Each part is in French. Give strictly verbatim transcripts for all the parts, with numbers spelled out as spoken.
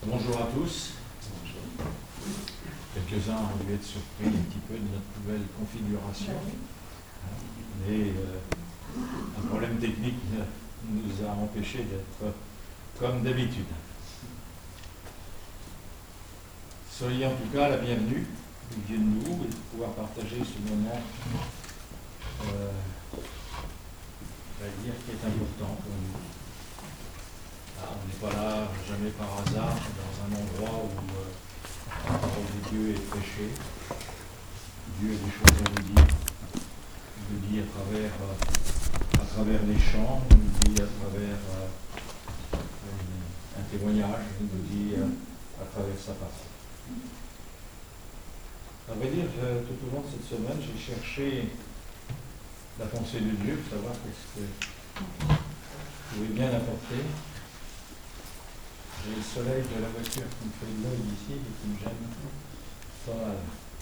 Bonjour à tous. Quelques-uns ont dû être surpris un petit peu de notre nouvelle configuration. Mais euh, un problème technique nous a empêchés d'être comme d'habitude. Soyez en tout cas la bienvenue du vieux de nous et de pouvoir partager ce moment, euh, on va dire, qui est important pour nous. Ah, on n'est pas là jamais par hasard dans un endroit où euh, la parole de Dieu est prêchée. Dieu a des choses à nous dire. Il nous dit à travers, euh, à travers les chants, il nous dit à travers euh, un témoignage, il nous dit euh, à travers sa parole. À vrai dire, je, tout au long de cette semaine, j'ai cherché la pensée de Dieu pour savoir qu'est-ce que je pouvais bien apporter. J'ai le soleil de la voiture qui me fait de l'œil ici et qui me gêne pas mal.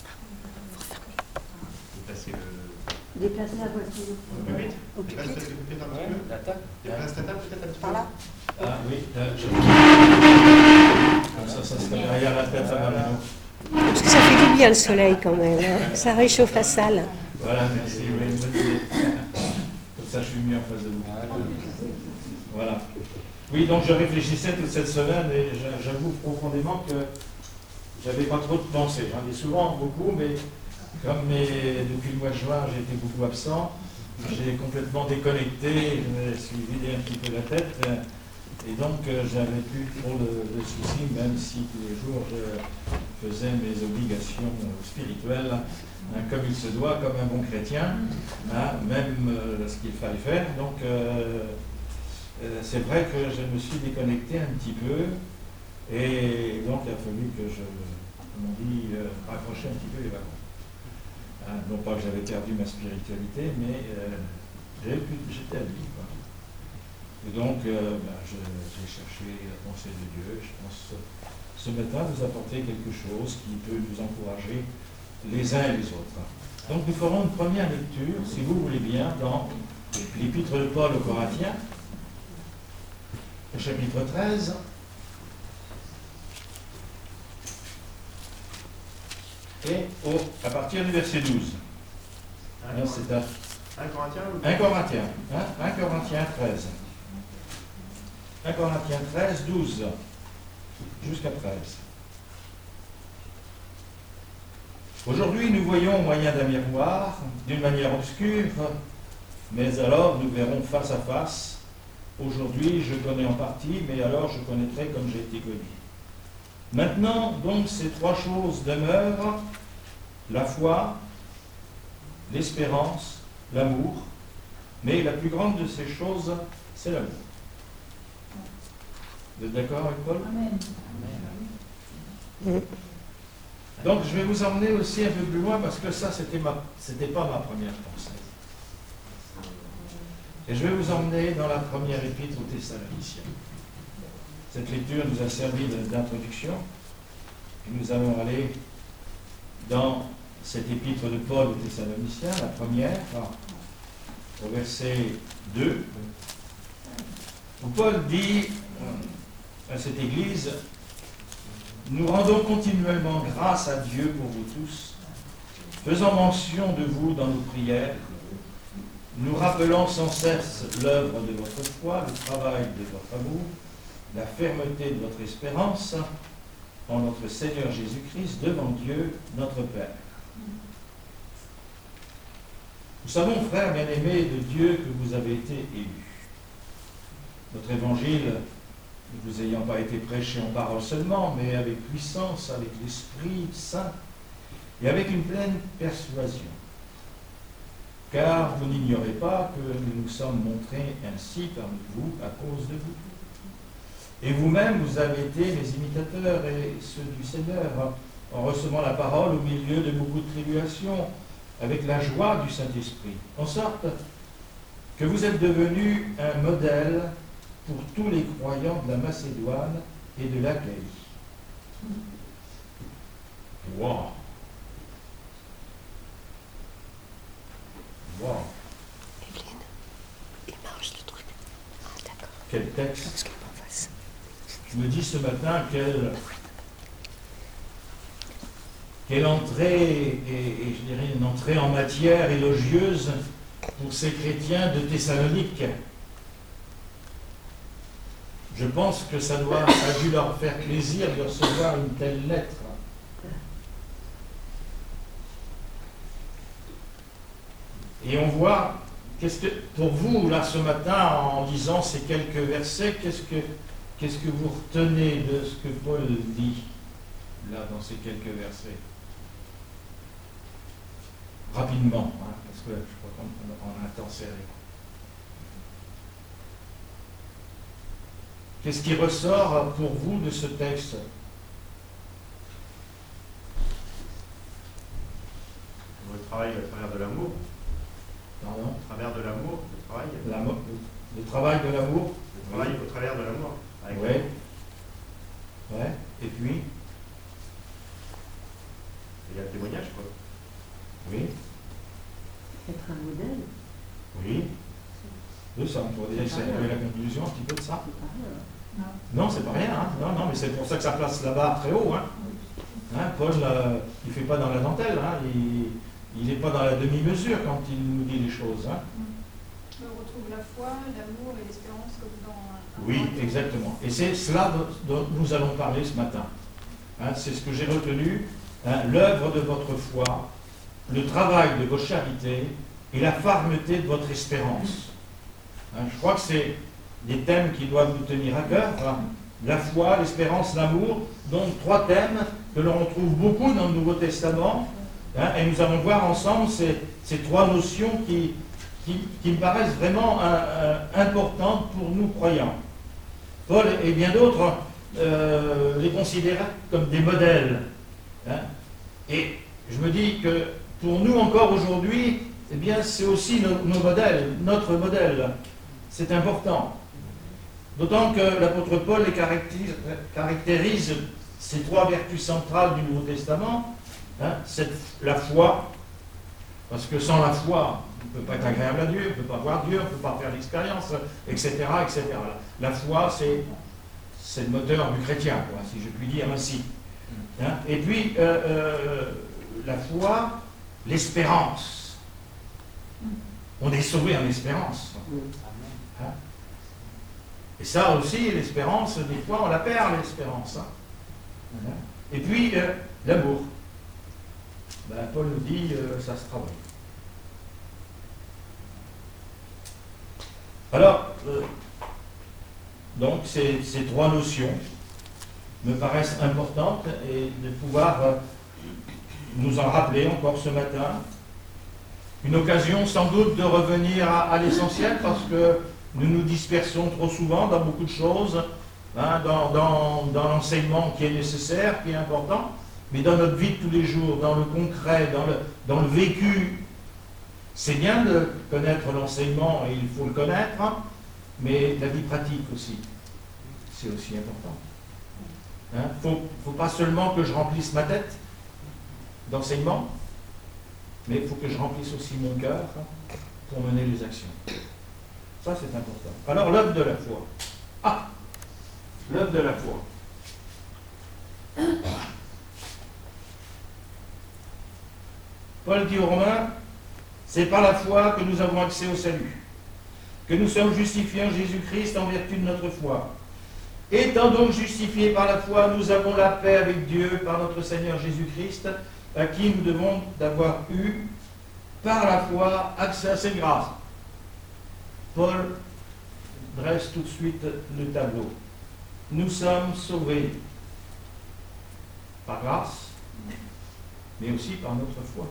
Déplacer le... Déplacer la voiture. Plus vite. Au plus Déplace vite. peut-être un petit Ouais, peu. la table. Déplace ta table peut-être un petit peu. Par là. Ah oui, là, je... Comme ça, ça serait derrière la tête à ma main. Parce que ça fait du bien le soleil quand même. Hein. Ça réchauffe la salle. Voilà, merci. Oui, une bonne idée. Comme ça, je suis mieux en face de vous. Voilà. Oui, donc je réfléchissais toute cette semaine et j'avoue profondément que j'avais pas trop de pensées. J'en ai souvent beaucoup, mais comme mes, depuis le mois de juin, j'ai été beaucoup absent, j'ai complètement déconnecté, je me suis vidé un petit peu la tête. Et donc, euh, j'avais plus trop le, le souci, même si tous les jours je faisais mes obligations spirituelles, hein, comme il se doit, comme un bon chrétien, hein, même euh, ce qu'il fallait faire. Donc, euh, euh, c'est vrai que je me suis déconnecté un petit peu, et donc il a fallu que je, comme on dit, euh, raccrocher un petit peu les wagons. Hein, non pas que j'avais perdu ma spiritualité, mais euh, j'étais à lui, quoi. Et donc, euh, ben, je, j'ai cherché la pensée de Dieu. Je pense ce matin vous apporter quelque chose qui peut nous encourager les uns et les autres. Donc, nous ferons une première lecture, si vous voulez bien, dans l'épître de Paul aux Corinthiens, au chapitre treize. Et au, à partir du verset douze. Alors, c'est un, Un Corinthien ou... un Corinthien, hein, un Corinthien treize. un Corinthiens treize, douze, jusqu'à treize. Aujourd'hui, nous voyons au moyen d'un miroir, d'une manière obscure, mais alors nous verrons face à face. Aujourd'hui, je connais en partie, mais alors je connaîtrai comme j'ai été connu. Maintenant, donc, ces trois choses demeurent, la foi, l'espérance, l'amour, mais la plus grande de ces choses, c'est l'amour. Vous êtes d'accord avec Paul? Amen. Amen. Donc je vais vous emmener aussi un peu plus loin parce que ça, c'était ma, c'était pas ma première pensée. Et je vais vous emmener dans la première épître aux Thessaloniciens. Cette lecture nous a servi d'introduction. Et nous allons aller dans cette épître de Paul aux Thessaloniciens, la première, au verset deux, où Paul dit à cette église: nous rendons continuellement grâce à Dieu pour vous tous, faisant mention de vous dans nos prières, nous rappelant sans cesse l'œuvre de votre foi, le travail de votre amour, la fermeté de votre espérance en notre Seigneur Jésus-Christ devant Dieu, notre Père. Nous savons, frères bien-aimés de Dieu, que vous avez été élus. Notre évangile, ne vous ayant pas été prêché en parole seulement, mais avec puissance, avec l'Esprit Saint et avec une pleine persuasion. Car vous n'ignorez pas que nous nous sommes montrés ainsi parmi vous à cause de vous. Et vous-même, vous avez été mes imitateurs et ceux du Seigneur, en recevant la parole au milieu de beaucoup de tribulations, avec la joie du Saint-Esprit, en sorte que vous êtes devenus un modèle pour tous les croyants de la Macédoine et de l'Achaïe. Wow! Wow! Evelyne, il marche le truc. Ah, d'accord. Quel texte! Parce qu'elle est en face. me dis ce matin quelle, quelle entrée, et, et je dirais une entrée en matière élogieuse pour ces chrétiens de Thessalonique. Je pense que ça, doit, ça a dû leur faire plaisir de recevoir une telle lettre. Et on voit, qu'est-ce que, pour vous, là, ce matin, en lisant ces quelques versets, qu'est-ce que, qu'est-ce que vous retenez de ce que Paul dit, là, dans ces quelques versets? Rapidement, hein, parce que je crois qu'on a un temps serré. Qu'est-ce qui ressort pour vous de ce texte? Le travail à travers de l'amour. Pardon? Au travers de l'amour, le travail. L'amour, le travail de l'amour. Le travail au travers de l'amour. Oui. Ouais. Et puis? Il y a le témoignage, quoi. Oui. Être un modèle. Oui. Oui, ça, on pourrait dire que c'est la conclusion un petit peu de ça. C'est pas rien. Non, c'est pas rien. Hein. Non, non, mais c'est pour ça que ça place là-bas très haut. Hein. Hein, Paul, euh, il ne fait pas dans la dentelle. Hein. Il n'est pas dans la demi-mesure quand il nous dit les choses. Hein. On retrouve la foi, l'amour et l'espérance comme dans un... Oui, exactement. Et c'est cela dont nous allons parler ce matin. Hein, c'est ce que j'ai retenu. Hein, l'œuvre de votre foi, le travail de vos charités et la fermeté de votre espérance. Hein, je crois que c'est des thèmes qui doivent nous tenir à cœur. Hein. La foi, l'espérance, l'amour, donc trois thèmes que l'on retrouve beaucoup dans le Nouveau Testament. Hein, et nous allons voir ensemble ces, ces trois notions qui, qui, qui me paraissent vraiment un, un, importantes pour nous croyants. Paul et bien d'autres euh, les considèrent comme des modèles. Hein. Et je me dis que pour nous encore aujourd'hui, eh bien, c'est aussi nos, nos modèles, notre modèle. C'est important. D'autant que l'apôtre Paul les caractérise, caractérise ces trois vertus centrales du Nouveau Testament. Hein, cette, la foi, parce que sans la foi, on ne peut pas être agréable à Dieu, on ne peut pas voir Dieu, on ne peut pas faire l'expérience, et cetera, et cetera. La foi, c'est, c'est le moteur du chrétien, quoi, si je puis dire ainsi. Hein, et puis, euh, euh, la foi, l'espérance. On est sauvé en espérance. Hein? Et ça aussi, l'espérance, des fois, on la perd, l'espérance. Hein? Et puis, euh, l'amour. Ben, Paul nous dit, euh, ça se travaille. Alors, euh, donc, ces, ces trois notions me paraissent importantes et de pouvoir euh, nous en rappeler encore ce matin. Une occasion sans doute de revenir à, à l'essentiel parce que nous nous dispersons trop souvent dans beaucoup de choses, hein, dans, dans, dans l'enseignement qui est nécessaire, qui est important, mais dans notre vie de tous les jours, dans le concret, dans le, dans le vécu. C'est bien de connaître l'enseignement et il faut le connaître, hein, mais la vie pratique aussi, c'est aussi important. Il hein, ne faut, faut pas seulement que je remplisse ma tête d'enseignement, mais il faut que je remplisse aussi mon cœur hein, pour mener les actions. Ça, c'est important. Alors, l'œuvre de la foi. Ah, l'œuvre de la foi. Paul dit aux Romains, c'est par la foi que nous avons accès au salut, que nous sommes justifiés en Jésus-Christ en vertu de notre foi. Étant donc justifiés par la foi, nous avons la paix avec Dieu par notre Seigneur Jésus-Christ, à qui nous devons d'avoir eu, par la foi, accès à cette grâce. Paul dresse tout de suite le tableau. Nous sommes sauvés par grâce, mais aussi par notre foi.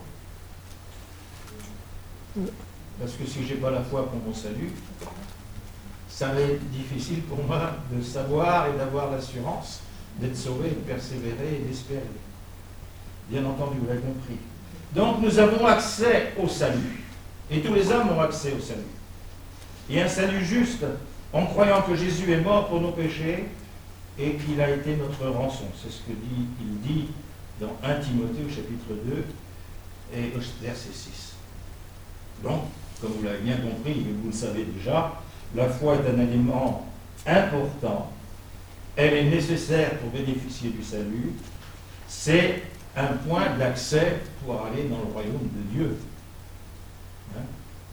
Parce que si je n'ai pas la foi pour mon salut, ça va être difficile pour moi de savoir et d'avoir l'assurance d'être sauvé, de persévérer et d'espérer. Bien entendu, vous l'avez compris. Donc nous avons accès au salut. Et tous les hommes ont accès au salut. Et un salut juste en croyant que Jésus est mort pour nos péchés et qu'il a été notre rançon. C'est ce que dit, il dit dans premier Timothée au chapitre deux et au verset six. Donc, comme vous l'avez bien compris, et vous le savez déjà, la foi est un élément important, elle est nécessaire pour bénéficier du salut, c'est un point d'accès pour aller dans le royaume de Dieu. Hein?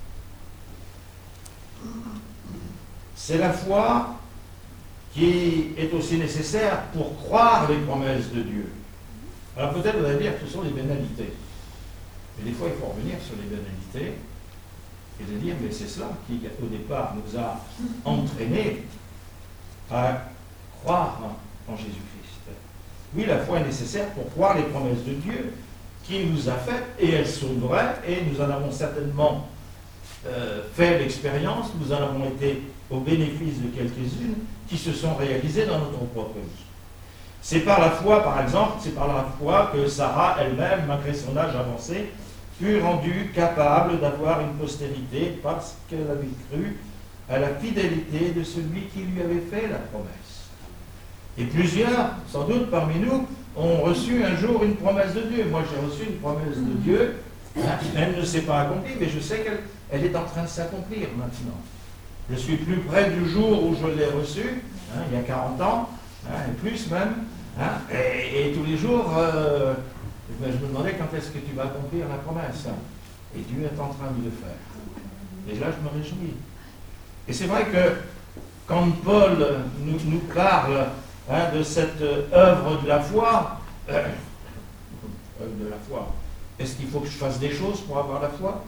C'est la foi qui est aussi nécessaire pour croire les promesses de Dieu. Alors peut-être vous allez dire que ce sont les banalités. Mais des fois, il faut revenir sur les banalités et de dire, mais c'est cela qui, au départ, nous a entraînés à croire en Jésus-Christ. Oui, la foi est nécessaire pour croire les promesses de Dieu qu'il nous a faites, et elles sont vraies, et nous en avons certainement euh, fait l'expérience, nous en avons été au bénéfice de quelques-unes qui se sont réalisées dans notre propre vie. C'est par la foi, par exemple, c'est par la foi que Sarah elle-même, malgré son âge avancé, fut rendue capable d'avoir une postérité parce qu'elle avait cru à la fidélité de celui qui lui avait fait la promesse. Et plusieurs, sans doute parmi nous, ont reçu un jour une promesse de Dieu. Moi, j'ai reçu une promesse de Dieu. Elle ne s'est pas accomplie, mais je sais qu'elle elle est en train de s'accomplir maintenant. Je suis plus près du jour où je l'ai reçue, hein, il y a quarante ans, hein, et plus même. Hein, et, et tous les jours, euh, ben, je me demandais quand est-ce que tu vas accomplir la promesse. Et Dieu est en train de le faire. Et là, je me réjouis. Et c'est vrai que quand Paul nous, nous parle hein, de cette œuvre de la foi, euh, œuvre de la foi, est-ce qu'il faut que je fasse des choses pour avoir la foi?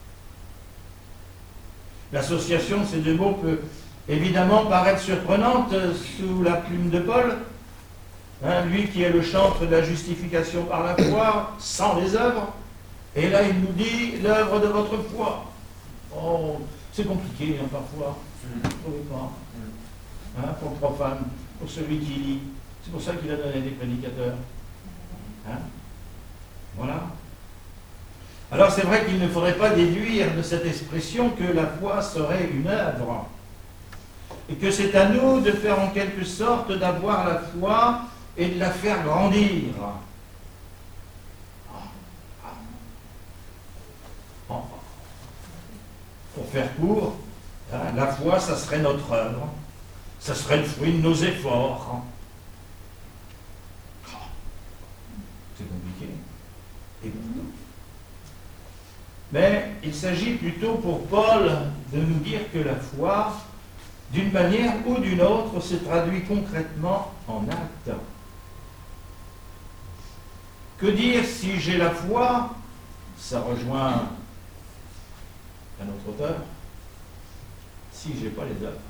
L'association de ces deux mots peut évidemment paraître surprenante sous la plume de Paul, hein, lui qui est le chantre de la justification par la foi, sans les œuvres, et là il nous dit l'œuvre de votre foi. Oh, c'est compliqué hein, parfois, vous ne trouvez pas, hein, pour le profane, pour celui qui lit. C'est pour ça qu'il a donné des prédicateurs. Hein? Voilà. Alors c'est vrai qu'il ne faudrait pas déduire de cette expression que la foi serait une œuvre, et que c'est à nous de faire en quelque sorte d'avoir la foi et de la faire grandir. Pour faire court, hein, la foi, ça serait notre œuvre, ça serait le fruit de nos efforts. C'est compliqué. Et pourtant. Mais il s'agit plutôt pour Paul de nous dire que la foi, d'une manière ou d'une autre, se traduit concrètement en acte. Que dire si j'ai la foi? Ça rejoint un autre auteur. Si j'ai pas les œuvres.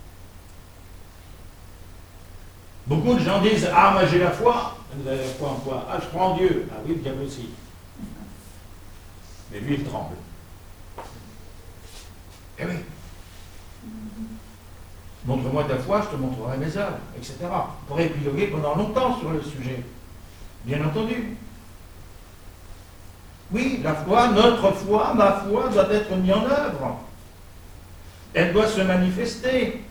Beaucoup de gens disent, ah, moi j'ai la foi. Vous avez la foi en quoi? Ah, je crois en Dieu. Ah oui, le diable aussi. Mais lui, il tremble. Eh oui. Montre-moi ta foi, je te montrerai mes œuvres, et cetera. On pourrait épiloguer pendant longtemps sur le sujet. Bien entendu. Oui, la foi, notre foi, ma foi, doit être mise en œuvre. Elle doit se manifester.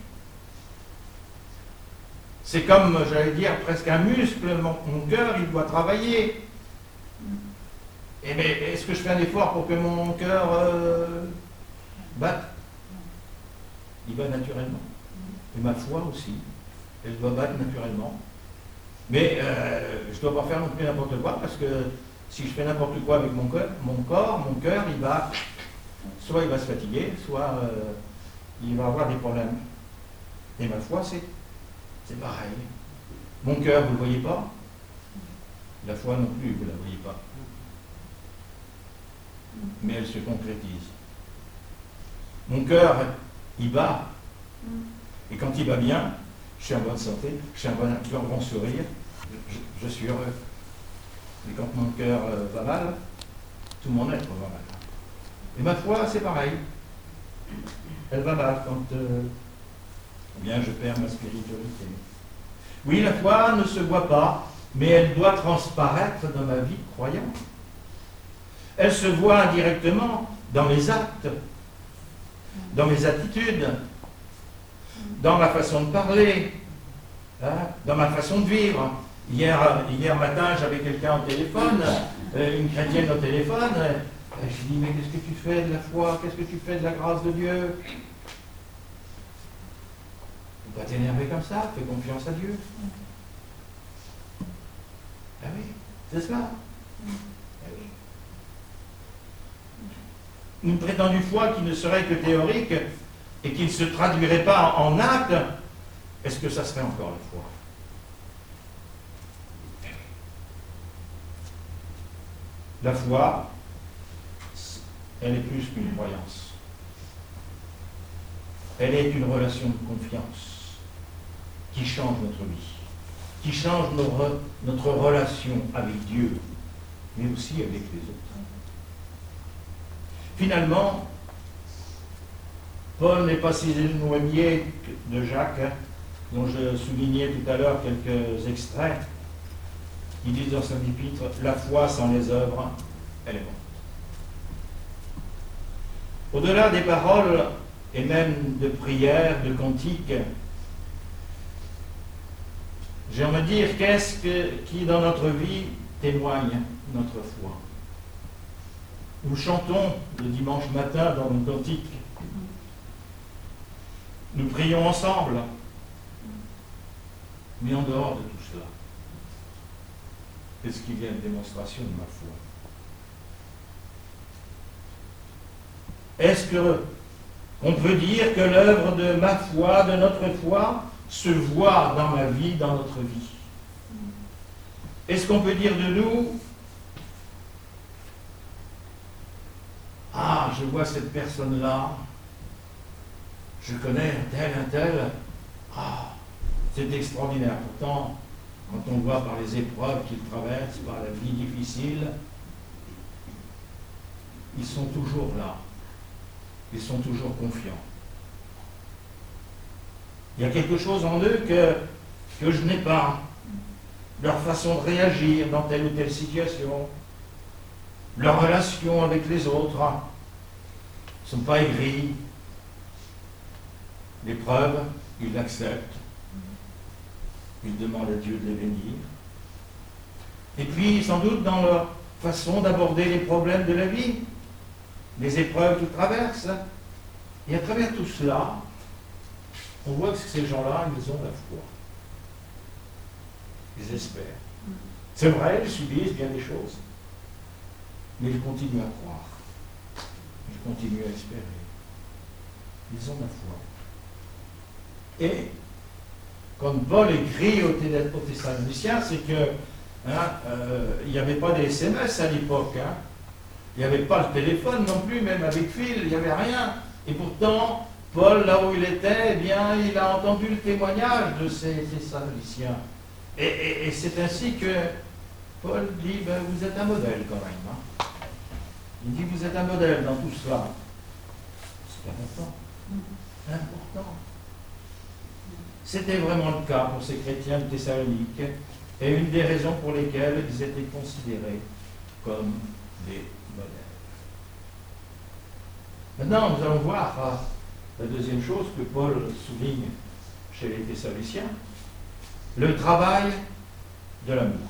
C'est comme, j'allais dire, presque un muscle. Mon, mon cœur, il doit travailler. Et mais est-ce que je fais un effort pour que mon cœur euh, batte? Il bat naturellement. Et ma foi aussi. Elle doit battre naturellement. Mais euh, je ne dois pas faire non plus n'importe quoi, parce que si je fais n'importe quoi avec mon cœur, mon corps, mon cœur, il va, soit il va se fatiguer, soit euh, il va avoir des problèmes. Et ma foi, c'est, c'est pareil. Mon cœur, vous ne le voyez pas? La foi non plus, vous ne la voyez pas. Mais elle se concrétise. Mon cœur, il bat. Et quand il va bien, je suis en bonne santé, je suis en bon, un bon sourire, je, je suis heureux. Mais quand mon cœur euh, va mal, tout mon être va mal. Et ma foi, c'est pareil. Elle va mal quand euh, eh bien, je perds ma spiritualité. Oui, la foi ne se voit pas, mais elle doit transparaître dans ma vie croyante. Elle se voit indirectement dans mes actes, dans mes attitudes, dans ma façon de parler, hein, dans ma façon de vivre. Hier, hier matin, j'avais quelqu'un au téléphone, euh, une chrétienne au téléphone, euh, je lui dis, mais qu'est-ce que tu fais de la foi? Qu'est-ce que tu fais de la grâce de Dieu? Faut pas t'énerver comme ça, fais confiance à Dieu. Ah oui, c'est cela. Ah oui. Une prétendue foi qui ne serait que théorique et qui ne se traduirait pas en acte, est-ce que ça serait encore la foi? La foi, elle est plus qu'une croyance. Elle est une relation de confiance qui change notre vie, qui change notre, notre relation avec Dieu, mais aussi avec les autres. Finalement, Paul n'est pas si éloigné de Jacques, hein, dont je soulignais tout à l'heure quelques extraits, qui disent dans son épître, la foi sans les œuvres, elle est morte. Au-delà des paroles et même de prières, de cantiques, j'aimerais dire qu'est-ce que, qui dans notre vie témoigne notre foi. Nous chantons le dimanche matin dans nos cantiques. Nous prions ensemble. Mais en dehors de tout cela, est-ce qu'il y a une démonstration de ma foi? Est-ce que on peut dire que l'œuvre de ma foi, de notre foi, se voit dans ma vie, dans notre vie? Est-ce qu'on peut dire de nous, ah, je vois cette personne-là, je connais un tel, un tel, ah, c'est extraordinaire. Pourtant, quand on voit par les épreuves qu'ils traversent, par la vie difficile, ils sont toujours là. Ils sont toujours confiants. Il y a quelque chose en eux que, que je n'ai pas. Leur façon de réagir dans telle ou telle situation, leur relation avec les autres, ne sont pas aigris. L'épreuve, ils l'acceptent. Ils demandent à Dieu de les bénir. Et puis, sans doute, dans leur façon d'aborder les problèmes de la vie, les épreuves qu'ils traversent. Et à travers tout cela, on voit que ces gens-là, ils ont la foi. Ils espèrent. C'est vrai, ils subissent bien des choses, mais ils continuent à croire. Ils continuent à espérer. Ils ont la foi. Et, comme Paul écrit au Thessaloniciens, c'est que hein, euh, il n'y avait pas des S M S à l'époque. Hein. Il n'y avait pas le téléphone non plus, même avec fil, il n'y avait rien. Et pourtant, Paul, là où il était, eh bien, il a entendu le témoignage de ces Thessaloniciens. Et, et, et c'est ainsi que Paul dit, ben, vous êtes un modèle quand même. Hein. Il dit, vous êtes un modèle dans tout cela. C'est important. Important. C'était vraiment le cas pour ces chrétiens de Thessalonique, et une des raisons pour lesquelles ils étaient considérés comme des modèles. Maintenant, nous allons voir ah, la deuxième chose que Paul souligne chez les Thessaloniciens, le travail de l'amour.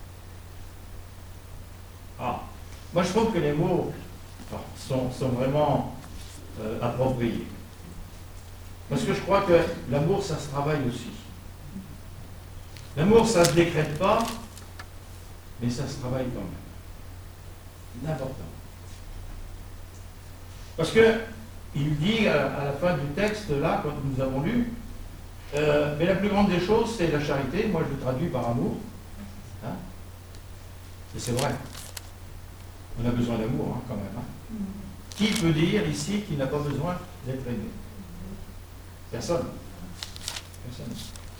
Ah, moi je trouve que les mots ah, sont, sont vraiment euh, appropriés. Parce que je crois que l'amour, ça se travaille aussi. L'amour, ça ne se décrète pas, mais ça se travaille quand même. C'est important. Parce que il dit à, à la fin du texte, là, quand nous avons lu, euh, mais la plus grande des choses, c'est la charité. Moi, je le traduis par amour. Hein? Et c'est vrai. On a besoin d'amour, hein, quand même. Hein? Qui peut dire ici qu'il n'a pas besoin d'être aimé? Personne. Personne.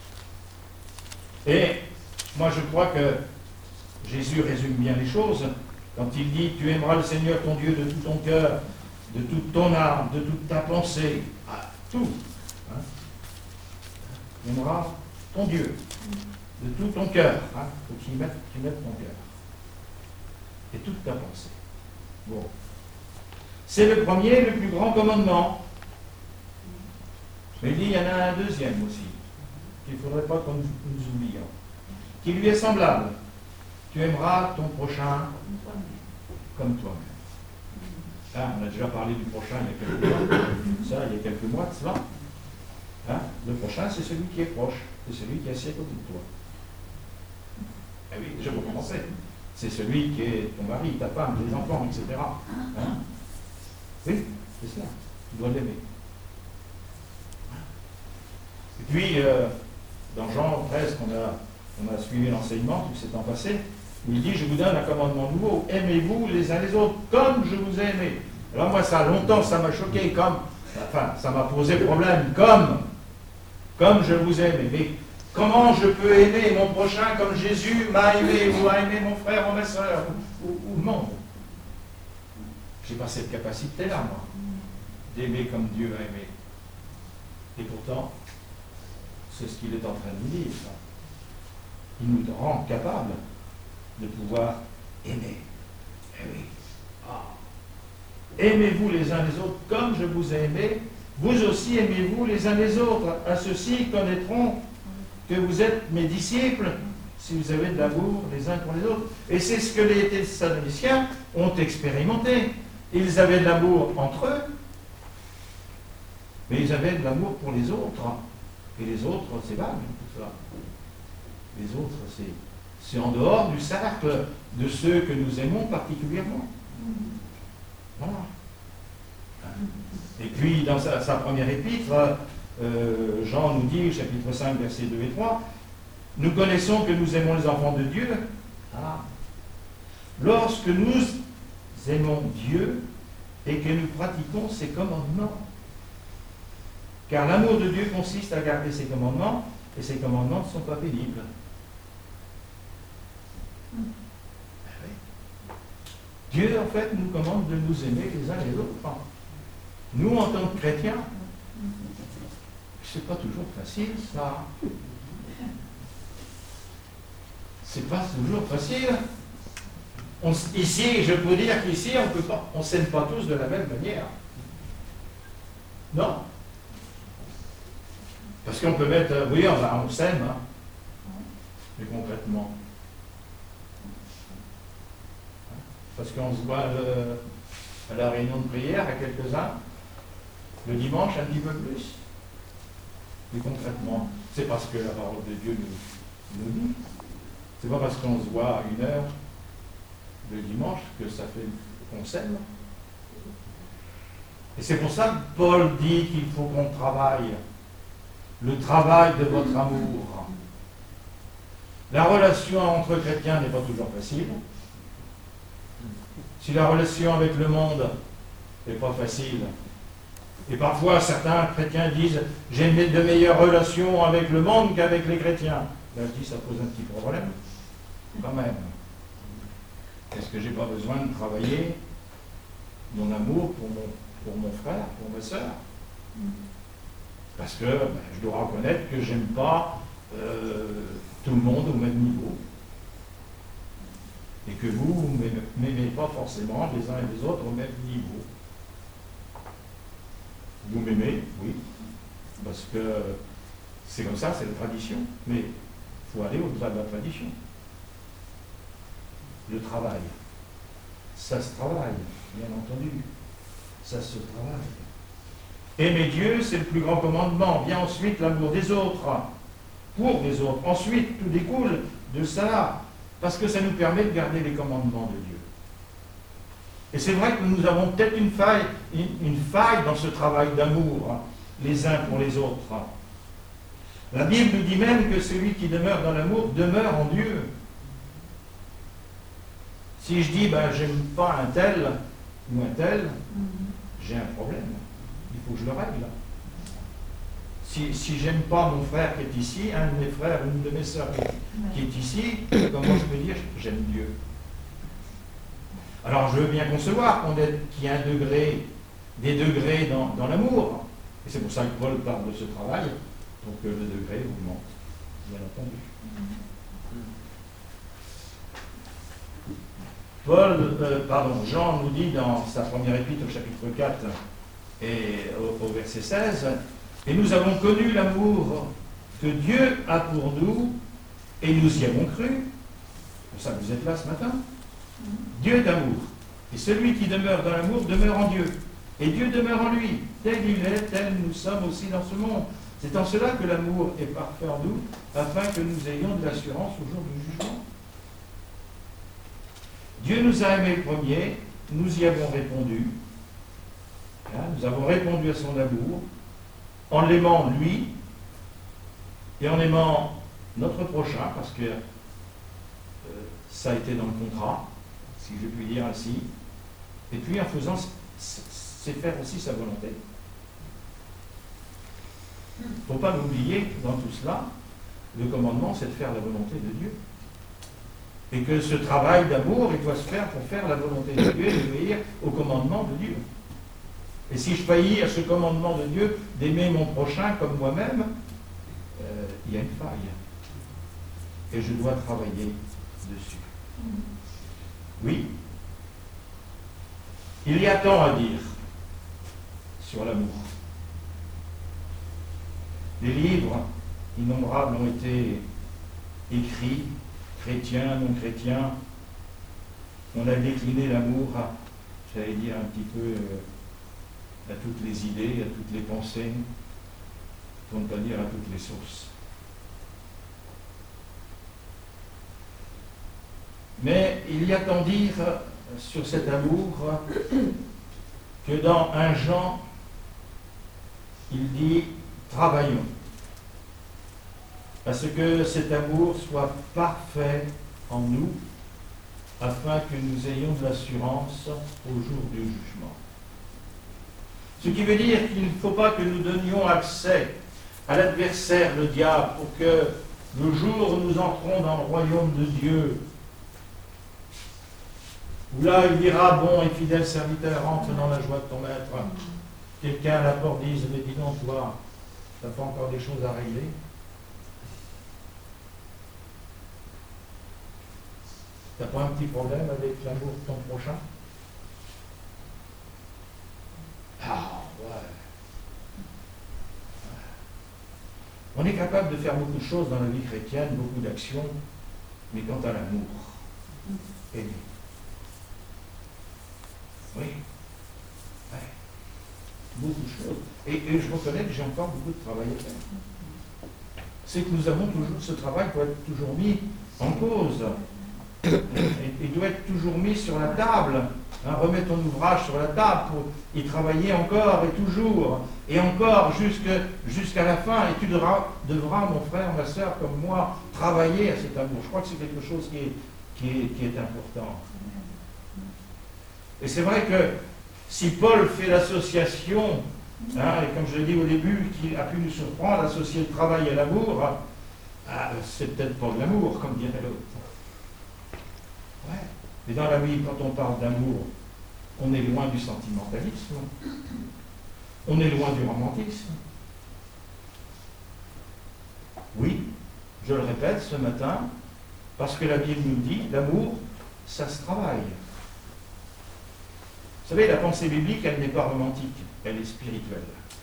Et moi, je crois que Jésus résume bien les choses quand il dit « Tu aimeras le Seigneur ton Dieu de tout ton cœur, de toute ton âme, de toute ta pensée, à tout. Hein. Tu aimeras ton Dieu de tout ton cœur. Il hein. faut que tu mettes, tu mettes ton cœur. Et toute ta pensée. Bon. C'est le premier, le plus grand commandement. Mais il dit, il y en a un deuxième aussi, qu'il ne faudrait pas qu'on nous, nous oublions, qui lui est semblable. Tu aimeras ton prochain comme toi-même. Ah, on a déjà parlé du prochain il y a quelques mois, ça, il y a quelques mois de cela. Hein? Le prochain, c'est celui qui est proche, c'est celui qui est assis à côté de toi. Eh oui, je vous commencer. C'est celui qui est ton mari, ta femme, tes enfants, et cetera. Hein? Oui, c'est cela. Tu dois l'aimer. Et puis, euh, dans Jean treize, qu'on a, on a suivi l'enseignement tout ce temps passé, où il dit, je vous donne un commandement nouveau, aimez-vous les uns les autres comme je vous ai aimé. Alors moi, ça, longtemps, ça m'a choqué, comme, enfin, ça m'a posé problème, comme, comme je vous ai aimé. Mais comment je peux aimer mon prochain comme Jésus m'a aimé, ou a aimé mon frère ou ma soeur, ou, ou, ou le monde? J'ai pas cette capacité-là, moi, d'aimer comme Dieu a aimé. Et pourtant, c'est ce qu'il est en train de nous dire. Il nous rend capables de pouvoir aimer. Eh oui. Ah. Aimez-vous les uns les autres comme je vous ai aimé. Vous aussi aimez-vous les uns les autres. À ceux-ci connaîtront que vous êtes mes disciples si vous avez de l'amour les uns pour les autres. Et c'est ce que les Thessaloniciens ont expérimenté. Ils avaient de l'amour entre eux, mais ils avaient de l'amour pour les autres. Et les autres, c'est vague, tout ça. Les autres, c'est, c'est en dehors du cercle de ceux que nous aimons particulièrement. Voilà. Et puis, dans sa, sa première épître, euh, Jean nous dit, chapitre cinq, versets deux et trois, nous connaissons que nous aimons les enfants de Dieu. Ah. Lorsque nous aimons Dieu et que nous pratiquons ses commandements. Car l'amour de Dieu consiste à garder ses commandements, et ses commandements ne sont pas pénibles. Mm. Oui. Dieu, en fait, nous commande de nous aimer les uns les autres. Nous, en tant que chrétiens, c'est pas toujours facile, ça. C'est pas toujours facile. On, ici, je peux dire qu'ici, on ne s'aime pas tous de la même manière. Non. Parce qu'on peut mettre, oui, on, on s'aime, hein, mais concrètement. Parce qu'on se voit le, à la réunion de prière à quelques-uns, le dimanche un petit peu plus. Mais concrètement, c'est parce que la parole de Dieu nous, nous dit. C'est pas parce qu'on se voit à une heure le dimanche que ça fait qu'on s'aime. Et c'est pour ça que Paul dit qu'il faut qu'on travaille. Le travail de votre amour. La relation entre chrétiens n'est pas toujours facile. Si la relation avec le monde n'est pas facile, et parfois certains chrétiens disent « j'ai de meilleures relations avec le monde qu'avec les chrétiens », là je dis ça pose un petit problème, quand même. Est-ce que je n'ai pas besoin de travailler mon amour pour mon, pour mon frère, pour ma soeur? Parce que ben, je dois reconnaître que je n'aime pas euh, tout le monde au même niveau. Et que vous, vous ne m'aimez pas forcément les uns et les autres au même niveau. Vous m'aimez, oui, parce que c'est comme ça, c'est la tradition. Mais il faut aller au-delà de la tradition. Le travail, ça se travaille, bien entendu. Ça se travaille. Aimer Dieu, c'est le plus grand commandement. Vient ensuite l'amour des autres, pour les autres. Ensuite, tout découle de ça, parce que ça nous permet de garder les commandements de Dieu. Et c'est vrai que nous avons peut-être une faille, une, une faille dans ce travail d'amour, hein, les uns pour les autres. La Bible nous dit même que celui qui demeure dans l'amour demeure en Dieu. Si je dis, ben, j'aime pas un tel ou un tel, mm-hmm. j'ai un problème. Il faut que je le règle. Si, si j'aime pas mon frère qui est ici, un de mes frères, une de mes soeurs qui, qui est ici, comment je peux dire j'aime Dieu? Alors je veux bien concevoir qu'on ait, qu'il y a un degré, des degrés dans, dans l'amour. Et c'est pour ça que Paul parle de ce travail, pour que le degré augmente, bien entendu. Paul, euh, pardon, Jean nous dit dans sa première épître au chapitre quatre et au, au verset seize, et nous avons connu l'amour que Dieu a pour nous et nous y avons cru. C'est pour ça que vous êtes là ce matin. Dieu est amour. Et celui qui demeure dans l'amour demeure en Dieu. Et Dieu demeure en lui. Tel il est, tel nous sommes aussi dans ce monde. C'est en cela que l'amour est parfait en nous, afin que nous ayons de l'assurance au jour du jugement. Dieu nous a aimés le premier, nous y avons répondu. Hein, nous avons répondu à son amour en l'aimant lui et en aimant notre prochain, parce que euh, ça a été dans le contrat, si je puis dire ainsi, et puis en faisant, c'est faire aussi sa volonté. Il ne faut pas l'oublier dans tout cela, le commandement c'est de faire la volonté de Dieu. Et que ce travail d'amour, il doit se faire pour faire la volonté de Dieu et obéir au commandement de Dieu. Et si je faillis à ce commandement de Dieu d'aimer mon prochain comme moi-même, euh, il y a une faille. Et je dois travailler dessus. Oui. Il y a tant à dire sur l'amour. Les livres innombrables ont été écrits, chrétiens, non chrétiens. On a décliné l'amour, à, j'allais dire un petit peu, euh, à toutes les idées, à toutes les pensées, pour ne pas dire à toutes les sources. Mais il y a tant dire sur cet amour que dans un Jean, il dit « Travaillons » à ce que cet amour soit parfait en nous, afin que nous ayons de l'assurance au jour du jugement. Ce qui veut dire qu'il ne faut pas que nous donnions accès à l'adversaire, le diable, pour que le jour où nous entrons dans le royaume de Dieu, où là il dira, bon et fidèle serviteur, entre dans la joie de ton maître. Quelqu'un à la porte dise, mais dis donc, toi, tu n'as pas encore des choses à régler? Tu n'as pas un petit problème avec l'amour de ton prochain? Ah, ouais. On est capable de faire beaucoup de choses dans la vie chrétienne, beaucoup d'actions, mais quant à l'amour, aimer. Oui. Ouais. Beaucoup de choses. Et, et je reconnais que j'ai encore beaucoup de travail à faire. C'est que nous avons toujours, ce travail doit être toujours mis en cause. Il doit être toujours mis sur la table. Hein, remets ton ouvrage sur la table pour y travailler encore et toujours. Et encore jusqu'à la fin. Et tu devras, devras, mon frère, ma soeur, comme moi, travailler à cet amour. Je crois que c'est quelque chose qui est, qui est, qui est important. Et c'est vrai que si Paul fait l'association, hein, et comme je l'ai dit au début, qui a pu nous surprendre, associer le travail à l'amour, ah, c'est peut-être pas de l'amour, comme dirait l'autre. Ouais. Mais dans la vie, quand on parle d'amour, on est loin du sentimentalisme, on est loin du romantisme. Oui, je le répète ce matin, parce que la Bible nous dit, l'amour, ça se travaille. Vous savez, la pensée biblique, elle n'est pas romantique, elle est spirituelle.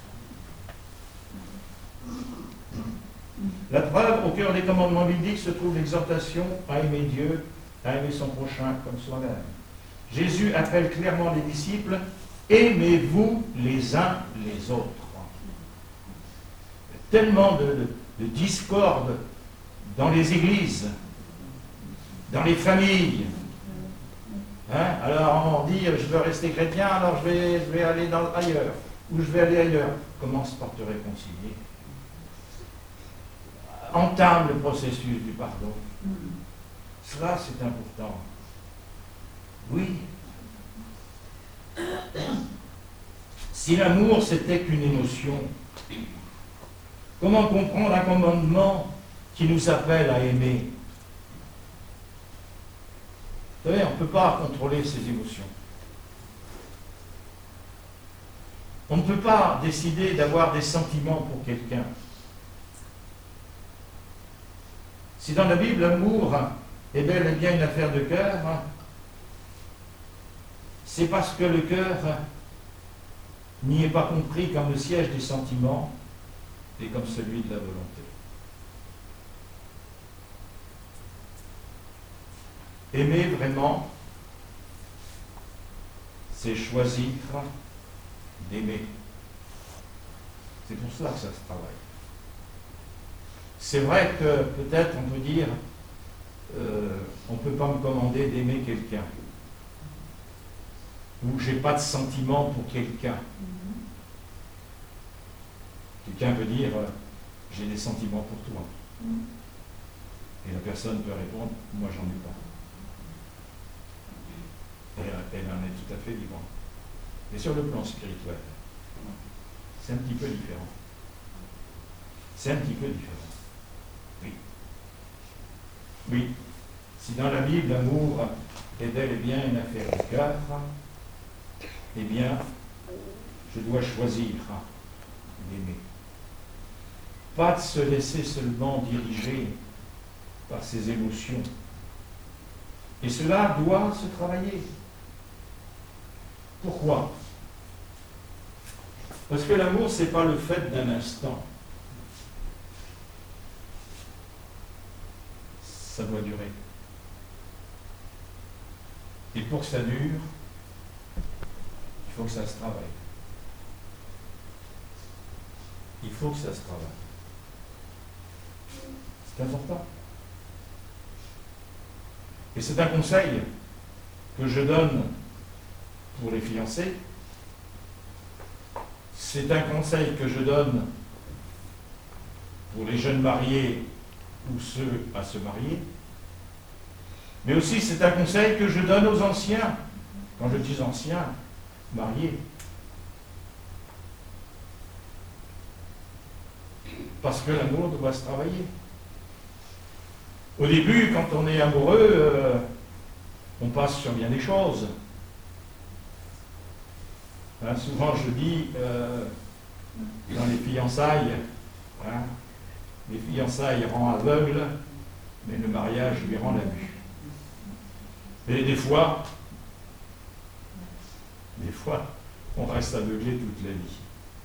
La preuve, au cœur des commandements bibliques, se trouve l'exhortation à aimer Dieu, à aimer son prochain comme soi-même. Jésus appelle clairement les disciples, aimez-vous les uns les autres. Il y a tellement de, de, de discorde dans les églises, dans les familles. Hein? Alors on dit, je veux rester chrétien, alors je vais, je vais aller dans, ailleurs, ou je vais aller ailleurs. Commence par te réconcilier. Entame le processus du pardon. Cela, c'est important. Oui. Si l'amour, c'était qu'une émotion, comment comprendre un commandement qui nous appelle à aimer? Vous savez, on ne peut pas contrôler ses émotions. On ne peut pas décider d'avoir des sentiments pour quelqu'un. Si dans la Bible, l'amour est bel et bien une affaire de cœur, c'est parce que le cœur n'y est pas compris comme le siège des sentiments et comme celui de la volonté. Aimer vraiment, c'est choisir d'aimer. C'est pour cela que ça se travaille. C'est vrai que peut-être on peut dire, euh, on ne peut pas me commander d'aimer quelqu'un. Ou j'ai pas de sentiment pour quelqu'un. Quelqu'un peut dire, euh, j'ai des sentiments pour toi. Et la personne peut répondre, moi j'en ai pas. Et elle en est tout à fait libre. Mais sur le plan spirituel, c'est un petit peu différent. C'est un petit peu différent. Oui. Oui. Si dans la Bible, l'amour est bel et bien une affaire du cœur, eh bien, je dois choisir d'aimer. Pas de se laisser seulement diriger par ses émotions. Et cela doit se travailler. Pourquoi? Parce que l'amour, ce n'est pas le fait d'un instant. Ça doit durer. Et pour que ça dure, il faut que ça se travaille. Il faut que ça se travaille. C'est important. Et c'est un conseil que je donne pour les fiancés. C'est un conseil que je donne pour les jeunes mariés ou ceux à se marier. Mais aussi c'est un conseil que je donne aux anciens. Quand je dis anciens, mariés. Parce que l'amour doit se travailler. Au début, quand on est amoureux, euh, on passe sur bien des choses. Hein, souvent je dis, euh, dans les fiançailles, hein, les fiançailles rendent aveugle, mais le mariage lui rend la vue. Et des fois, des fois, on reste aveuglé toute la vie.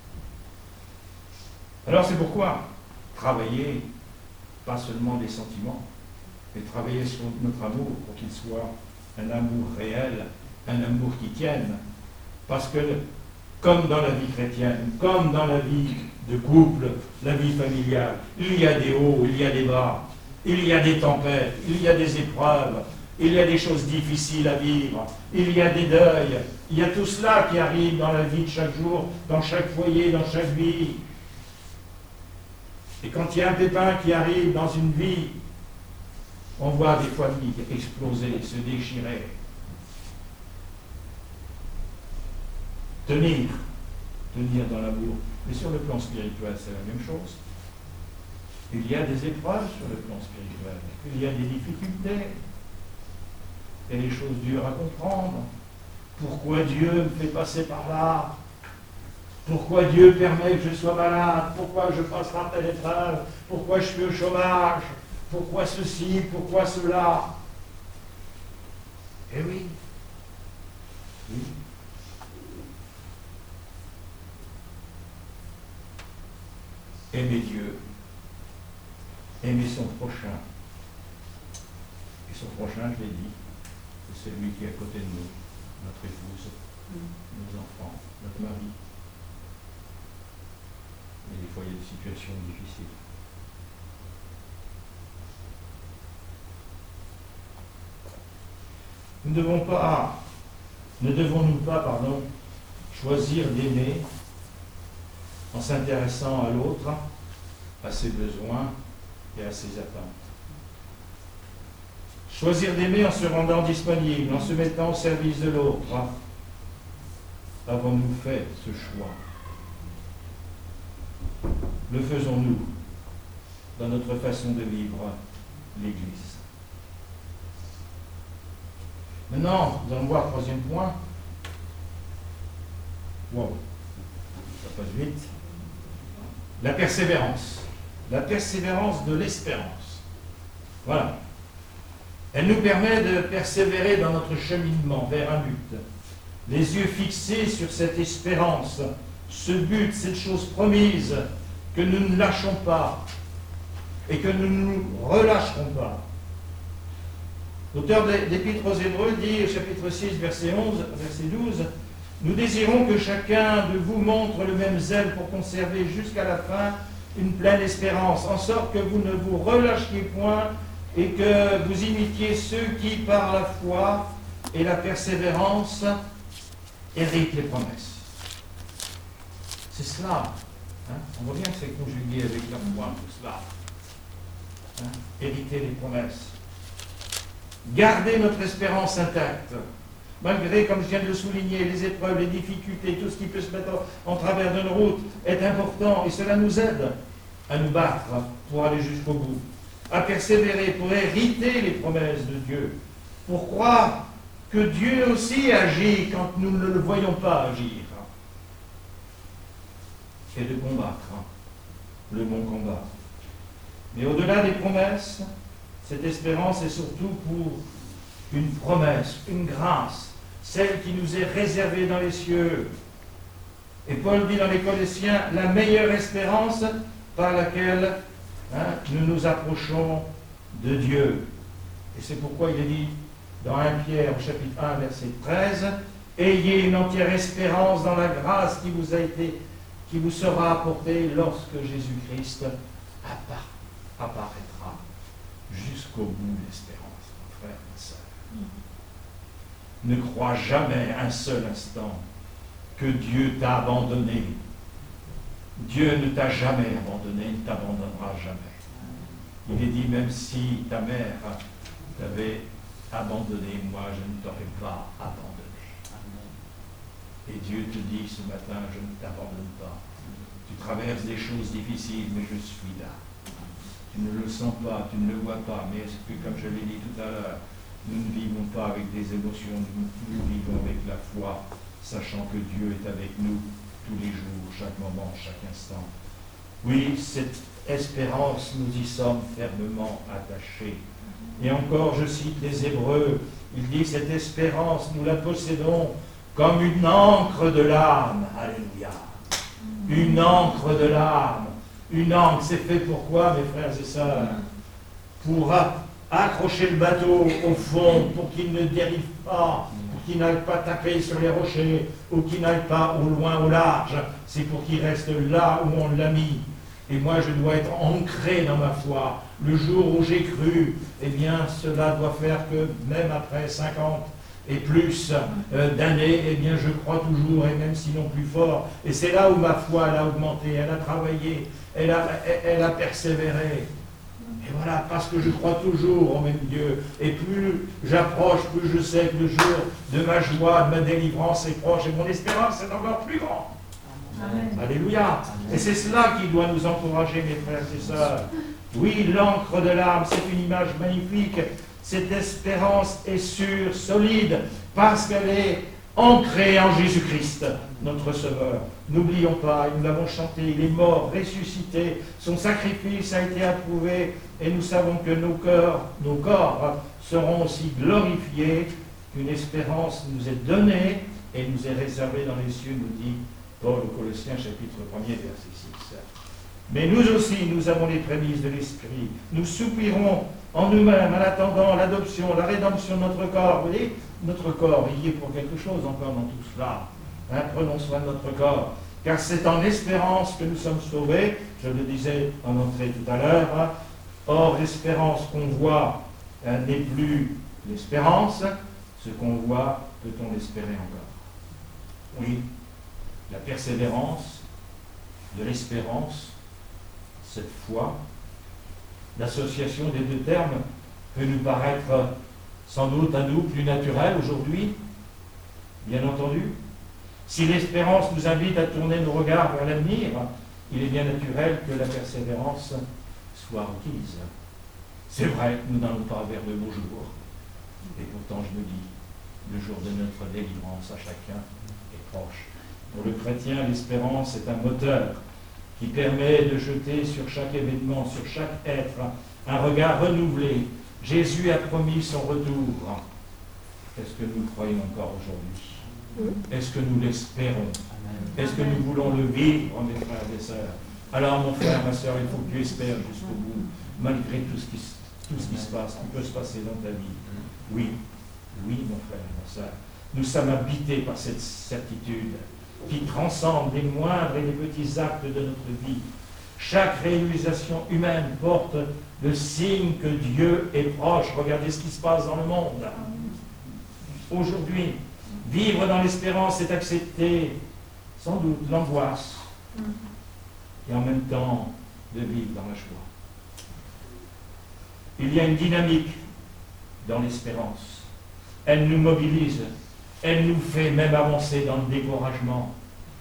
Alors c'est pourquoi travailler, pas seulement des sentiments, mais travailler sur notre amour pour qu'il soit un amour réel, un amour qui tienne. Parce que, comme dans la vie chrétienne, comme dans la vie de couple, la vie familiale, il y a des hauts, il y a des bas, il y a des tempêtes, il y a des épreuves, il y a des choses difficiles à vivre, il y a des deuils, il y a tout cela qui arrive dans la vie de chaque jour, dans chaque foyer, dans chaque vie. Et quand il y a un pépin qui arrive dans une vie, on voit des familles exploser, se déchirer. Tenir, tenir dans l'amour. Mais sur le plan spirituel, c'est la même chose. Il y a des épreuves sur le plan spirituel. Il y a des difficultés. Il y a des choses dures à comprendre. Pourquoi Dieu me fait passer par là? Pourquoi Dieu permet que je sois malade? Pourquoi je passe par telle épreuve? Pourquoi je suis au chômage? Pourquoi ceci? Pourquoi cela? Eh oui. Oui. Aimer Dieu, aimer son prochain. Et son prochain, je l'ai dit, c'est celui qui est à côté de nous, notre épouse, nos enfants, notre mari. Et des fois, il y a des situations difficiles. Nous ne devons pas, ne devons-nous pas, pardon, choisir d'aimer en s'intéressant à l'autre, à ses besoins et à ses attentes. Choisir d'aimer en se rendant disponible, en se mettant au service de l'autre. Avons-nous fait ce choix? Le faisons-nous dans notre façon de vivre l'Église? Maintenant, nous allons voir le troisième point. Wow, ça passe vite. La persévérance. La persévérance de l'espérance. Voilà. Elle nous permet de persévérer dans notre cheminement vers un but. Les yeux fixés sur cette espérance, ce but, cette chose promise, que nous ne lâchons pas et que nous ne nous relâcherons pas. L'auteur d'Épître aux Hébreux dit, au chapitre six, verset onze, verset douze, « Nous désirons que chacun de vous montre le même zèle pour conserver jusqu'à la fin une pleine espérance, en sorte que vous ne vous relâchiez point et que vous imitiez ceux qui, par la foi et la persévérance, héritent les promesses. C'est cela. Hein? On voit bien que c'est conjugué avec la foi, tout cela. Hein? Hériter les promesses. Garder notre espérance intacte. Malgré, comme je viens de le souligner, les épreuves, les difficultés, tout ce qui peut se mettre en, en travers de nos routes est important et cela nous aide à nous battre pour aller jusqu'au bout, à persévérer, pour hériter les promesses de Dieu, pour croire que Dieu aussi agit quand nous ne le voyons pas agir, et de combattre le bon combat. Mais au-delà des promesses, cette espérance est surtout pour une promesse, une grâce, celle qui nous est réservée dans les cieux. Et Paul dit dans les Colossiens, la meilleure espérance par laquelle hein, nous nous approchons de Dieu. Et c'est pourquoi il est dit dans un Pierre, chapitre un, verset treize, « Ayez une entière espérance dans la grâce qui vous a été, qui vous sera apportée lorsque Jésus-Christ apparaîtra. » Jusqu'au bout l'espérance, mon frère, ma sœur. Ne crois jamais un seul instant que Dieu t'a abandonné. Dieu ne t'a jamais abandonné, il ne t'abandonnera jamais. Il est dit, même si ta mère t'avait abandonné, moi je ne t'aurais pas abandonné. Et Dieu te dit ce matin, je ne t'abandonne pas. Tu traverses des choses difficiles, mais je suis là. Tu ne le sens pas, tu ne le vois pas, mais est-ce que, comme je l'ai dit tout à l'heure, nous ne vivons pas avec des émotions, nous, nous vivons avec la foi, sachant que Dieu est avec nous tous les jours, chaque moment, chaque instant. Oui, cette espérance, nous y sommes fermement attachés. Et encore, je cite les Hébreux, il dit, cette espérance, nous la possédons comme une encre de l'âme. Alléluia. Une encre de l'âme. Une encre, c'est fait pourquoi, mes frères et sœurs? Pour accrocher le bateau au fond, pour qu'il ne dérive pas, pour qu'il n'aille pas taper sur les rochers, ou qu'il n'aille pas au loin, au large. C'est pour qu'il reste là où on l'a mis. Et moi, je dois être ancré dans ma foi. Le jour où j'ai cru, eh bien, cela doit faire que même après cinquante et plus euh, d'années, eh bien, je crois toujours, et même sinon plus fort. Et c'est là où ma foi elle a augmenté, elle a travaillé, elle a, elle, elle a persévéré. Et voilà, parce que je crois toujours en même Dieu. Et plus j'approche, plus je sais que le jour de ma joie, de ma délivrance est proche, et mon espérance est encore plus grande. Amen. Alléluia. Et c'est cela qui doit nous encourager, mes frères et sœurs. Oui, l'encre de l'âme, c'est une image magnifique. Cette espérance est sûre, solide, parce qu'elle est ancrée en Jésus-Christ, notre Sauveur. N'oublions pas, nous l'avons chanté, il est mort, ressuscité, son sacrifice a été approuvé, et nous savons que nos corps, nos corps seront aussi glorifiés, qu'une espérance nous est donnée et nous est réservée dans les cieux, nous dit Paul aux Colossiens, chapitre premier, verset six. Mais nous aussi, nous avons les prémices de l'Esprit. Nous soupirons en nous-mêmes en attendant l'adoption, la rédemption de notre corps. Vous voyez, notre corps, il y est pour quelque chose encore dans tout cela. Hein, prenons soin de notre corps. Car c'est en espérance que nous sommes sauvés. Je le disais en entrée tout à l'heure. Hein. Or, l'espérance qu'on voit hein, n'est plus l'espérance. Ce qu'on voit, peut-on l'espérer encore? Oui, la persévérance, de l'espérance, cette foi, l'association des deux termes peut nous paraître sans doute à nous plus naturelle aujourd'hui, bien entendu. Si l'espérance nous invite à tourner nos regards vers l'avenir, il est bien naturel que la persévérance soit requise. C'est vrai que nous n'allons pas vers de beaux jours, et pourtant je me dis, le jour de notre délivrance à chacun est proche. Pour le chrétien, l'espérance est un moteur qui permet de jeter sur chaque événement, sur chaque être, un regard renouvelé. Jésus a promis son retour. Est-ce que nous croyons encore aujourd'hui? Est-ce que nous l'espérons? Est-ce que nous voulons le vivre, mes frères et sœurs? Alors, mon frère, ma sœur, il faut que tu espères jusqu'au bout, malgré tout ce, qui, tout ce qui se passe, qui peut se passer dans ta vie. Oui, oui, mon frère, ma sœur. Nous sommes habités par cette certitude qui transcende les moindres et les petits actes de notre vie. Chaque réalisation humaine porte le signe que Dieu est proche. Regardez ce qui se passe dans le monde. Aujourd'hui, vivre dans l'espérance, c'est accepter sans doute l'angoisse et en même temps de vivre dans la joie. Il y a une dynamique dans l'espérance. Elle nous mobilise, elle nous fait même avancer dans le découragement.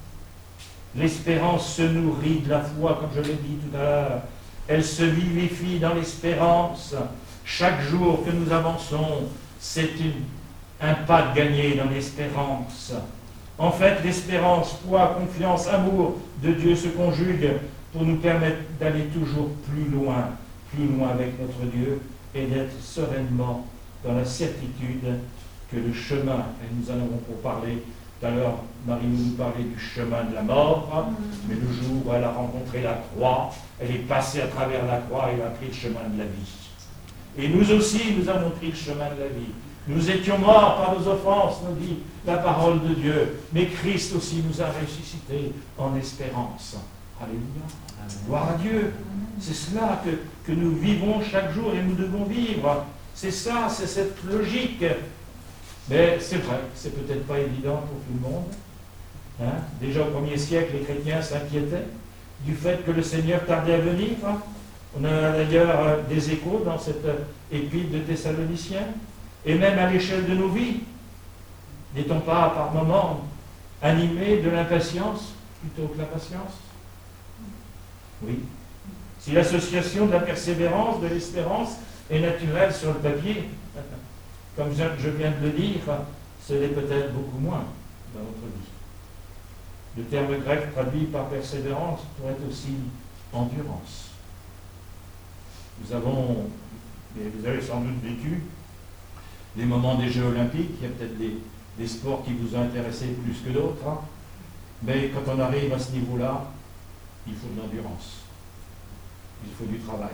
L'espérance se nourrit de la foi, comme je l'ai dit tout à l'heure. Elle se vivifie dans l'espérance. Chaque jour que nous avançons, c'est une, un pas de gagné dans l'espérance. En fait, l'espérance, foi, confiance, amour de Dieu se conjuguent pour nous permettre d'aller toujours plus loin, plus loin avec notre Dieu et d'être sereinement dans la certitude que le chemin, et nous en avons pour parler tout à l'heure, Marie nous parlait du chemin de la mort, mais le jour où elle a rencontré la croix, elle est passée à travers la croix et elle a pris le chemin de la vie. Et nous aussi, nous avons pris le chemin de la vie. Nous étions morts par nos offenses, nous dit la parole de Dieu, mais Christ aussi nous a ressuscités en espérance. Alléluia. Gloire à Dieu. C'est cela que, que nous vivons chaque jour et nous devons vivre. C'est ça, c'est cette logique. Mais c'est vrai, c'est peut-être pas évident pour tout le monde. Hein? Déjà au premier siècle, les chrétiens s'inquiétaient du fait que le Seigneur tardait à venir. Hein? On a d'ailleurs euh, des échos dans cette euh, épître de Thessaloniciens. Et même à l'échelle de nos vies, n'est-on pas par moments animés de l'impatience plutôt que la patience? Oui. Si l'association de la persévérance, de l'espérance est naturelle sur le papier, comme je viens de le dire, ce l'est peut-être beaucoup moins dans notre vie. Le terme grec traduit par persévérance pourrait être aussi endurance. Nous avons, et vous avez sans doute vécu, les moments des Jeux Olympiques. Il y a peut-être des, des sports qui vous ont intéressé plus que d'autres, hein. Mais quand on arrive à ce niveau-là, il faut de l'endurance. Il faut du travail.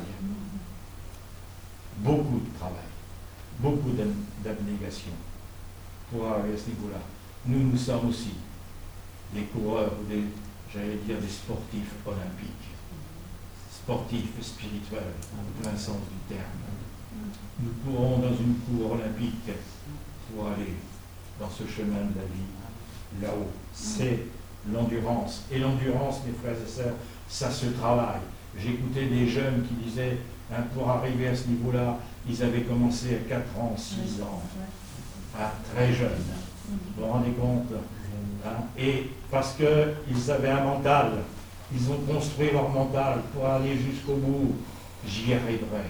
Beaucoup de travail. Beaucoup d'abnégation pour arriver à ce niveau-là. Nous, nous sommes aussi des coureurs, ou des, j'allais dire, des sportifs olympiques. Sportifs spirituels, en plein sens du terme. Nous courons dans une cour olympique pour aller dans ce chemin de la vie, là-haut. C'est l'endurance. Et l'endurance, mes frères et sœurs, ça se travaille. J'écoutais des jeunes qui disaient, hein, pour arriver à ce niveau-là, ils avaient commencé à quatre ans, six ans, hein, très jeunes. Vous vous rendez compte, hein? Et parce qu'ils avaient un mental, ils ont construit leur mental pour aller jusqu'au bout. J'y arriverai.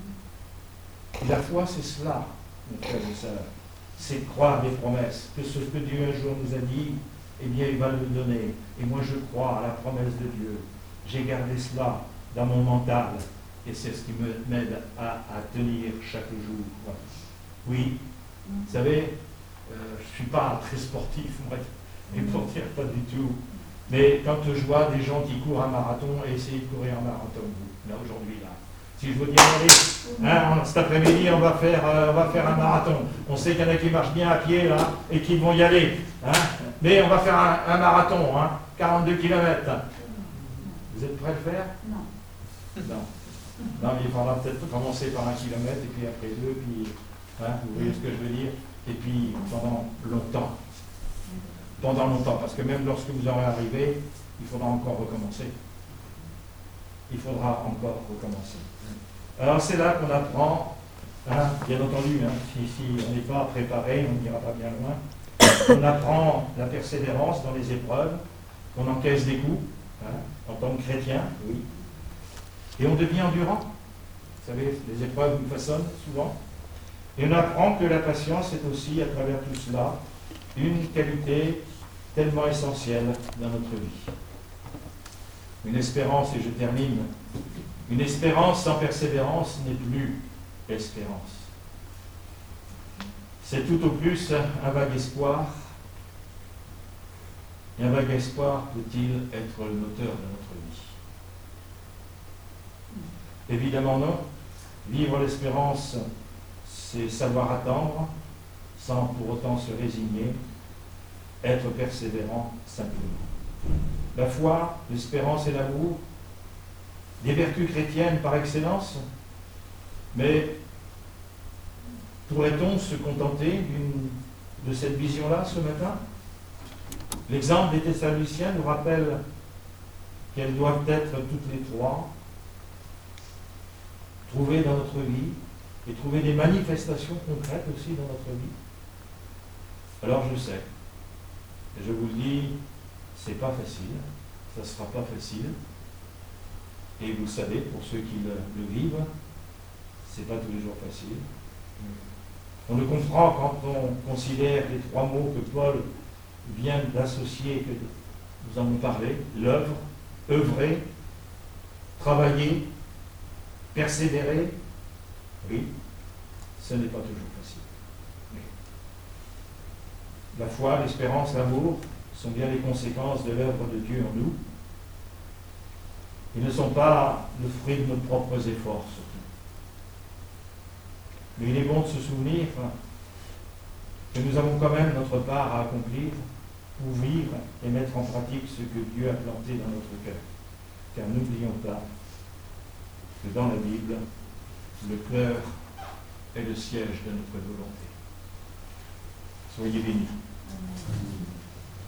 La foi, c'est cela, mes frères et sœurs. C'est croire des promesses, que ce que Dieu un jour nous a dit, eh bien, il va le donner. Et moi, je crois à la promesse de Dieu. J'ai gardé cela dans mon mental. Et c'est ce qui m'aide à, à tenir chaque jour. Oui, vous savez, euh, je ne suis pas très sportif, moi, et pour dire pas du tout. Mais quand je vois des gens qui courent un marathon, et essayez de courir un marathon, vous, là, aujourd'hui, là. Si je vous dis, allez, hein, cet après-midi, on, va faire, euh, on va faire un marathon. On sait qu'il y en a qui marchent bien à pied, là, et qui vont y aller. Hein. Mais on va faire un, un marathon, hein, quarante-deux kilomètres. Vous êtes prêts à le faire? Non. Non. Non, mais il faudra peut-être commencer par un kilomètre, et puis après deux, puis, hein, vous voyez ce que je veux dire? Et puis, pendant longtemps. Pendant longtemps, parce que même lorsque vous aurez arrivé, il faudra encore recommencer. Il faudra encore recommencer. Alors, c'est là qu'on apprend, hein, bien entendu, hein, si, si on n'est pas préparé, on n'ira pas bien loin. On apprend la persévérance dans les épreuves, qu'on encaisse des coups, hein, en tant que chrétien, oui. Et on devient endurant. Vous savez, les épreuves nous façonnent souvent. Et on apprend que la patience est aussi, à travers tout cela, une qualité tellement essentielle dans notre vie. Une espérance, et je termine, une espérance sans persévérance n'est plus espérance. C'est tout au plus un vague espoir. Et un vague espoir peut-il être le moteur de notre vie? Évidemment non. Vivre l'espérance, c'est savoir attendre, sans pour autant se résigner, être persévérant simplement. La foi, l'espérance et l'amour des vertus chrétiennes par excellence, mais pourrait-on se contenter d'une, de cette vision-là ce matin? L'exemple des Thessaloniciens nous rappelle qu'elles doivent être toutes les trois trouvées dans notre vie et trouver des manifestations concrètes aussi dans notre vie. Alors je sais, et je vous le dis, c'est pas facile, ça ne sera pas facile. Et vous le savez, pour ceux qui le, le vivent, c'est pas tous les jours facile. On le comprend quand on considère les trois mots que Paul vient d'associer, que nous en avons parlé, l'œuvre, œuvrer, travailler, persévérer. Oui, ce n'est pas toujours facile. Mais la foi, l'espérance, l'amour sont bien les conséquences de l'œuvre de Dieu en nous. Ils ne sont pas le fruit de nos propres efforts, surtout. Mais il est bon de se souvenir que nous avons quand même notre part à accomplir pour vivre et mettre en pratique ce que Dieu a planté dans notre cœur. Car n'oublions pas que dans la Bible, le cœur est le siège de notre volonté. Soyez bénis.